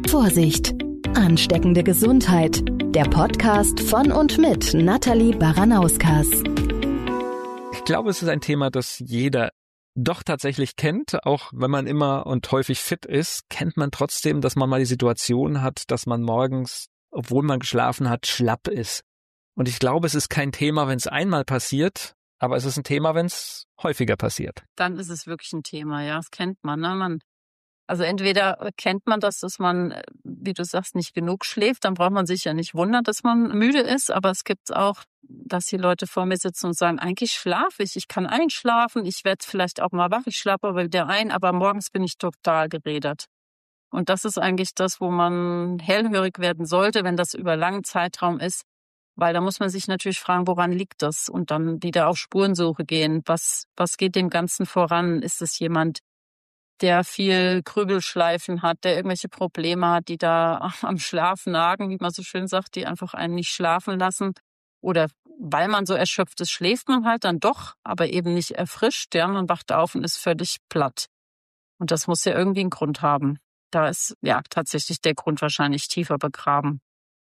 Vorsicht! Ansteckende Gesundheit. Der Podcast von und mit Nathalie Baranauskas. Ich glaube, es ist ein Thema, das jeder doch tatsächlich kennt. Auch wenn man immer und häufig fit ist, kennt man trotzdem, dass man mal die Situation hat, dass man morgens, obwohl man geschlafen hat, schlapp ist. Und ich glaube, es ist kein Thema, wenn es einmal passiert, aber es ist ein Thema, wenn es häufiger passiert. Dann ist es wirklich ein Thema, ja, das kennt man, ne? Also entweder kennt man das, dass man, wie du sagst, nicht genug schläft, dann braucht man sich ja nicht wundern, dass man müde ist, aber es gibt auch, dass die Leute vor mir sitzen und sagen, eigentlich schlafe ich kann einschlafen, ich werde vielleicht auch mal wach, ich schlafe aber wieder ein, aber morgens bin ich total gerädert. Und das ist eigentlich das, wo man hellhörig werden sollte, wenn das über langen Zeitraum ist, weil da muss man sich natürlich fragen, woran liegt das? Und dann wieder auf Spurensuche gehen. Was geht dem Ganzen voran? Ist es jemand, der viel Grübelschleifen hat, der irgendwelche Probleme hat, die da am Schlaf nagen, wie man so schön sagt, die einfach einen nicht schlafen lassen? Oder weil man so erschöpft ist, schläft man halt dann doch, aber eben nicht erfrischt. Ja, man wacht auf und ist völlig platt. Und das muss ja irgendwie einen Grund haben. Da ist ja tatsächlich der Grund wahrscheinlich tiefer begraben.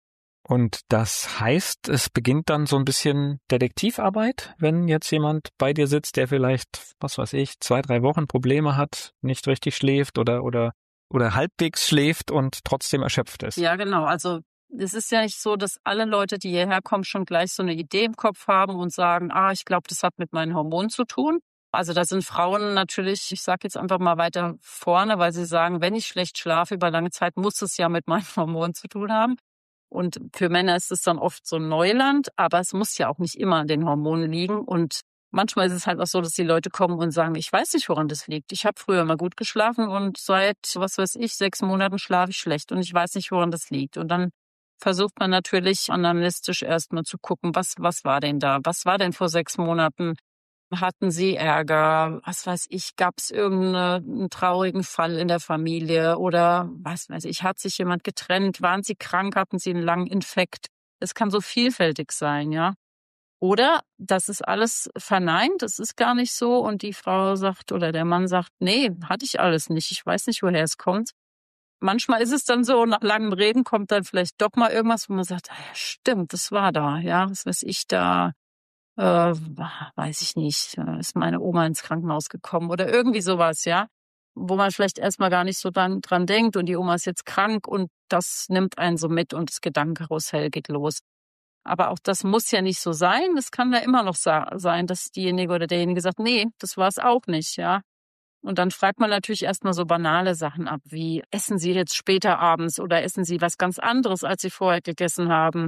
Und das heißt, es beginnt dann so ein bisschen Detektivarbeit, wenn jetzt jemand bei dir sitzt, der vielleicht, was weiß ich, 2-3 Wochen Probleme hat, nicht richtig schläft oder halbwegs schläft und trotzdem erschöpft ist. Ja, genau. Also es ist ja nicht so, dass alle Leute, die hierher kommen, schon gleich so eine Idee im Kopf haben und sagen, ich glaube, das hat mit meinen Hormonen zu tun. Also da sind Frauen natürlich, ich sage jetzt einfach mal weiter vorne, weil sie sagen, wenn ich schlecht schlafe über lange Zeit, muss es ja mit meinen Hormonen zu tun haben. Und für Männer ist es dann oft so Neuland, aber es muss ja auch nicht immer an den Hormonen liegen. Und manchmal ist es halt auch so, dass die Leute kommen und sagen, ich weiß nicht, woran das liegt. Ich habe früher mal gut geschlafen und seit, 6 Monaten schlafe ich schlecht und ich weiß nicht, woran das liegt. Und dann versucht man natürlich anamnestisch erstmal zu gucken, was war denn da? Was war denn vor 6 Monaten? Hatten Sie Ärger? Was weiß ich, gab es irgendeinen traurigen Fall in der Familie oder was weiß ich, hat sich jemand getrennt? Waren Sie krank? Hatten Sie einen langen Infekt? Es kann so vielfältig sein, ja. Oder das ist alles verneint, das ist gar nicht so und die Frau sagt oder der Mann sagt, nee, hatte ich alles nicht, ich weiß nicht, woher es kommt. Manchmal ist es dann so, nach langem Reden kommt dann vielleicht doch mal irgendwas, wo man sagt, ja, stimmt, das war da, ja, was weiß ich da. Weiß ich nicht, ist meine Oma ins Krankenhaus gekommen oder irgendwie sowas, ja, wo man vielleicht erstmal gar nicht so dran denkt und die Oma ist jetzt krank und das nimmt einen so mit und das Gedankenkarussell geht los. Aber auch das muss ja nicht so sein, es kann ja immer noch sein, dass diejenige oder derjenige sagt, nee, das war es auch nicht, ja. Und dann fragt man natürlich erstmal so banale Sachen ab, wie essen Sie jetzt später abends oder essen Sie was ganz anderes, als Sie vorher gegessen haben?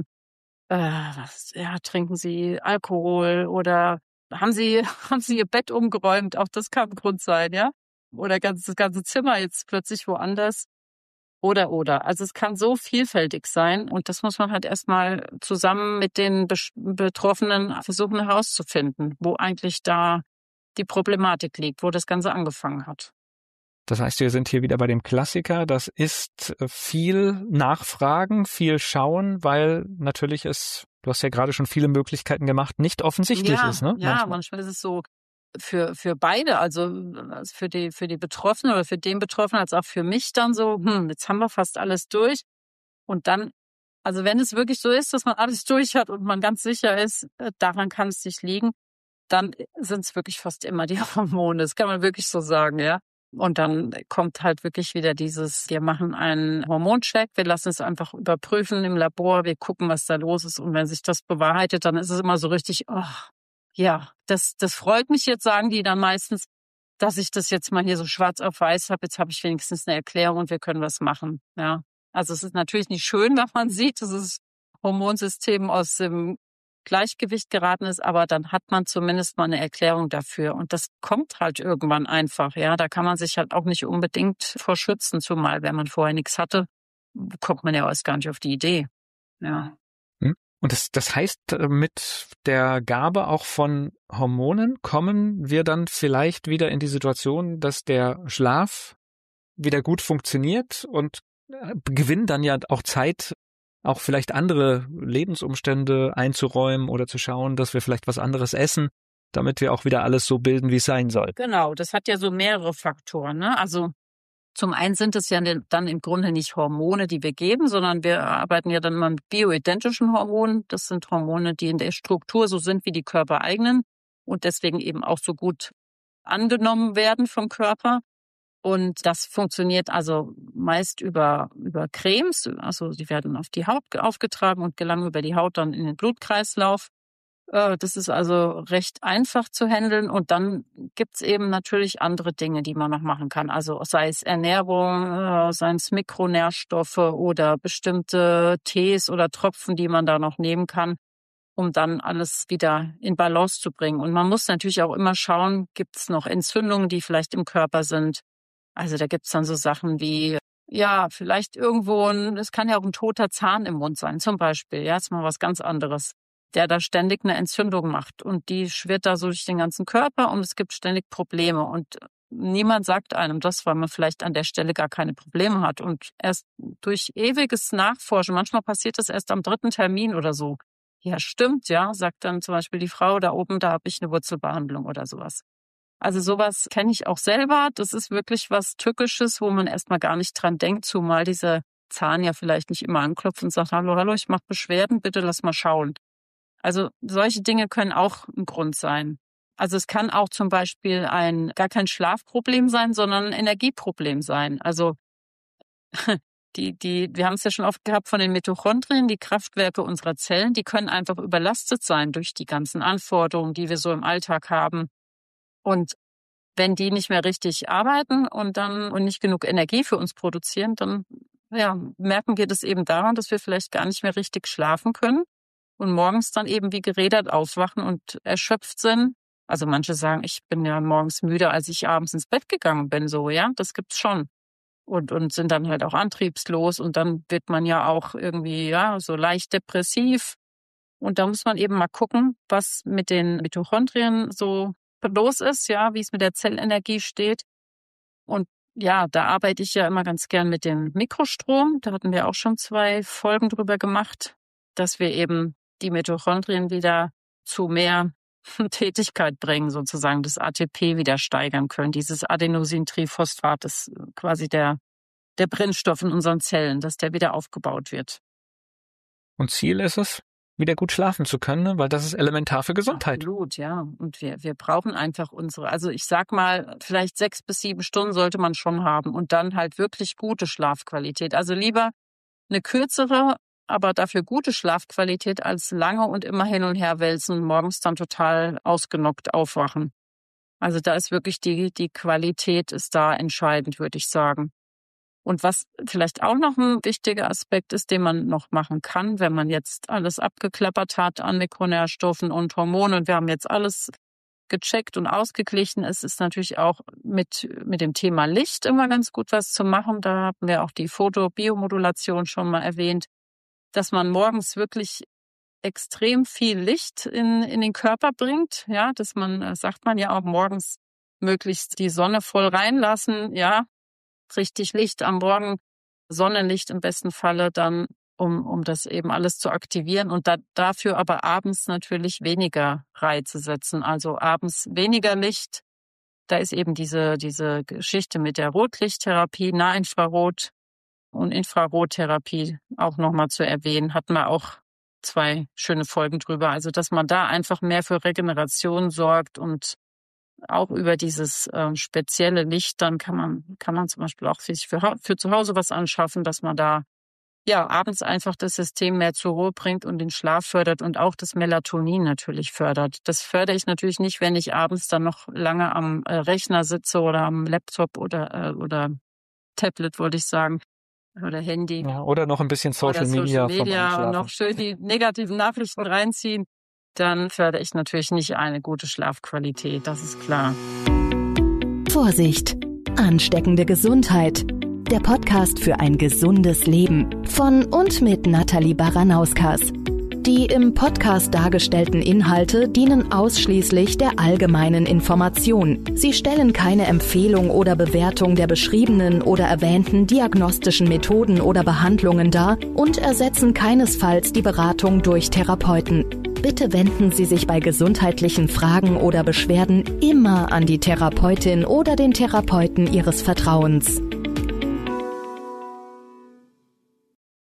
Trinken Sie Alkohol oder haben Sie Ihr Bett umgeräumt? Auch das kann ein Grund sein, ja? Oder das ganze Zimmer jetzt plötzlich woanders. Oder. Also es kann so vielfältig sein und das muss man halt erstmal zusammen mit den Betroffenen versuchen herauszufinden, wo eigentlich da die Problematik liegt, wo das Ganze angefangen hat. Das heißt, wir sind hier wieder bei dem Klassiker. Das ist viel Nachfragen, viel Schauen, weil natürlich du hast ja gerade schon viele Möglichkeiten gemacht, nicht offensichtlich ist, ne? Ja, manchmal ist es so für beide, also für die Betroffenen oder für den Betroffenen als auch für mich dann so, jetzt haben wir fast alles durch. Und dann, also wenn es wirklich so ist, dass man alles durch hat und man ganz sicher ist, daran kann es nicht liegen, dann sind es wirklich fast immer die Hormone. Das kann man wirklich so sagen, ja. Und dann kommt halt wirklich wieder wir machen einen Hormoncheck, wir lassen es einfach überprüfen im Labor, wir gucken, was da los ist. Und wenn sich das bewahrheitet, dann ist es immer so richtig, das freut mich jetzt, sagen die dann meistens, dass ich das jetzt mal hier so schwarz auf weiß habe. Jetzt habe ich wenigstens eine Erklärung und wir können was machen. Ja, also es ist natürlich nicht schön, wenn man sieht, dass das Hormonsystem aus dem Gleichgewicht geraten ist, aber dann hat man zumindest mal eine Erklärung dafür. Und das kommt halt irgendwann einfach, ja. Da kann man sich halt auch nicht unbedingt vor schützen, zumal wenn man vorher nichts hatte, kommt man ja erst gar nicht auf die Idee. Ja. Und das heißt, mit der Gabe auch von Hormonen kommen wir dann vielleicht wieder in die Situation, dass der Schlaf wieder gut funktioniert und gewinnen dann ja auch Zeit, auch vielleicht andere Lebensumstände einzuräumen oder zu schauen, dass wir vielleicht was anderes essen, damit wir auch wieder alles so bilden, wie es sein soll. Genau, das hat ja so mehrere Faktoren, ne? Also Zum einen sind es ja dann im Grunde nicht Hormone, die wir geben, sondern wir arbeiten ja dann mal mit bioidentischen Hormonen. Das sind Hormone, die in der Struktur so sind wie die körpereigenen und deswegen eben auch so gut angenommen werden vom Körper. Und das funktioniert also meist über Cremes. Also die werden auf die Haut aufgetragen und gelangen über die Haut dann in den Blutkreislauf. Das ist also recht einfach zu handeln. Und dann gibt's eben natürlich andere Dinge, die man noch machen kann. Also sei es Ernährung, seien es Mikronährstoffe oder bestimmte Tees oder Tropfen, die man da noch nehmen kann, um dann alles wieder in Balance zu bringen. Und man muss natürlich auch immer schauen, gibt's noch Entzündungen, die vielleicht im Körper sind. Also da gibt's dann so Sachen wie, ja, vielleicht irgendwo, es kann ja auch ein toter Zahn im Mund sein zum Beispiel. Ja, ist mal was ganz anderes, der da ständig eine Entzündung macht. Und die schwirrt da so durch den ganzen Körper und es gibt ständig Probleme. Und niemand sagt einem das, weil man vielleicht an der Stelle gar keine Probleme hat. Und erst durch ewiges Nachforschen, manchmal passiert das erst am 3. Termin oder so. Ja, stimmt, ja, sagt dann zum Beispiel die Frau da oben, da habe ich eine Wurzelbehandlung oder sowas. Also sowas kenne ich auch selber. Das ist wirklich was Tückisches, wo man erstmal gar nicht dran denkt, zumal dieser Zahn ja vielleicht nicht immer anklopft und sagt, hallo, ich mache Beschwerden, bitte lass mal schauen. Also solche Dinge können auch ein Grund sein. Also es kann auch zum Beispiel gar kein Schlafproblem sein, sondern ein Energieproblem sein. Also wir haben es ja schon oft gehabt von den Mitochondrien, die Kraftwerke unserer Zellen, die können einfach überlastet sein durch die ganzen Anforderungen, die wir so im Alltag haben. Und wenn die nicht mehr richtig arbeiten und nicht genug Energie für uns produzieren, dann merken wir das eben daran, dass wir vielleicht gar nicht mehr richtig schlafen können und morgens dann eben wie gerädert aufwachen und erschöpft sind. Also manche sagen, ich bin ja morgens müder, als ich abends ins Bett gegangen bin, so, ja, das gibt's schon. Und sind dann halt auch antriebslos und dann wird man ja auch irgendwie, ja, so leicht depressiv. Und da muss man eben mal gucken, was mit den Mitochondrien so los ist, ja, wie es mit der Zellenergie steht. Und ja, da arbeite ich ja immer ganz gern mit dem Mikrostrom. Da hatten wir auch schon 2 Folgen drüber gemacht, dass wir eben die Mitochondrien wieder zu mehr Tätigkeit bringen, sozusagen das ATP wieder steigern können. Dieses Adenosintriphosphat ist quasi der Brennstoff in unseren Zellen, dass der wieder aufgebaut wird. Und Ziel ist es, wieder gut schlafen zu können, weil das ist elementar für Gesundheit. Absolut, ja. Und wir brauchen einfach also ich sag mal, vielleicht 6 bis 7 Stunden sollte man schon haben und dann halt wirklich gute Schlafqualität. Also lieber eine kürzere, aber dafür gute Schlafqualität als lange und immer hin und her wälzen, morgens dann total ausgenockt aufwachen. Also da ist wirklich die Qualität ist da entscheidend, würde ich sagen. Und was vielleicht auch noch ein wichtiger Aspekt ist, den man noch machen kann, wenn man jetzt alles abgeklappert hat an Mikronährstoffen und Hormonen und wir haben jetzt alles gecheckt und ausgeglichen, es ist natürlich auch mit dem Thema Licht immer ganz gut was zu machen. Da haben wir auch die Photobiomodulation schon mal erwähnt, dass man morgens wirklich extrem viel Licht in den Körper bringt, ja, dass man, sagt man ja auch morgens möglichst die Sonne voll reinlassen, ja, richtig Licht am Morgen, Sonnenlicht im besten Falle dann, um das eben alles zu aktivieren und dafür aber abends natürlich weniger Reize setzen. Also abends weniger Licht. Da ist eben diese Geschichte mit der Rotlichttherapie, Nahinfrarot und Infrarottherapie auch nochmal zu erwähnen. Hatten wir auch 2 schöne Folgen drüber. Also dass man da einfach mehr für Regeneration sorgt und auch über dieses spezielle Licht, dann kann man zum Beispiel auch für zu Hause was anschaffen, dass man da ja abends einfach das System mehr zur Ruhe bringt und den Schlaf fördert und auch das Melatonin natürlich fördert. Das fördere ich natürlich nicht, wenn ich abends dann noch lange am Rechner sitze oder am Laptop oder Tablet, wollte ich sagen, oder Handy. Ja, oder noch ein bisschen Social Media und noch schön die negativen Nachrichten reinziehen. Dann fördere ich natürlich nicht eine gute Schlafqualität, das ist klar. Vorsicht! Ansteckende Gesundheit. Der Podcast für ein gesundes Leben von und mit Nathalie Baranauskas. Die im Podcast dargestellten Inhalte dienen ausschließlich der allgemeinen Information. Sie stellen keine Empfehlung oder Bewertung der beschriebenen oder erwähnten diagnostischen Methoden oder Behandlungen dar und ersetzen keinesfalls die Beratung durch Therapeuten. Bitte wenden Sie sich bei gesundheitlichen Fragen oder Beschwerden immer an die Therapeutin oder den Therapeuten Ihres Vertrauens.